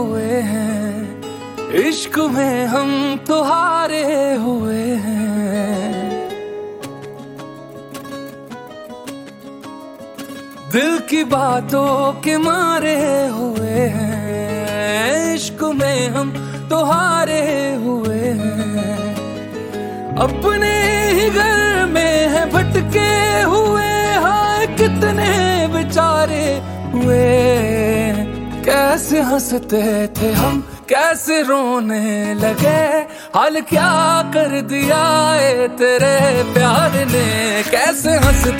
हुए हैं, इश्क में हम तो हारे हुए हैं। दिल की बातों के मारे हुए हैं, इश्क में हम तो हारे हुए हैं। अपने ही घर में है भटके हुए, हाय कितने बेचारे हुए। कैसे हंसते थे हम, कैसे रोने लगे, हाल क्या कर दिया है तेरे प्यार ने। कैसे हंसते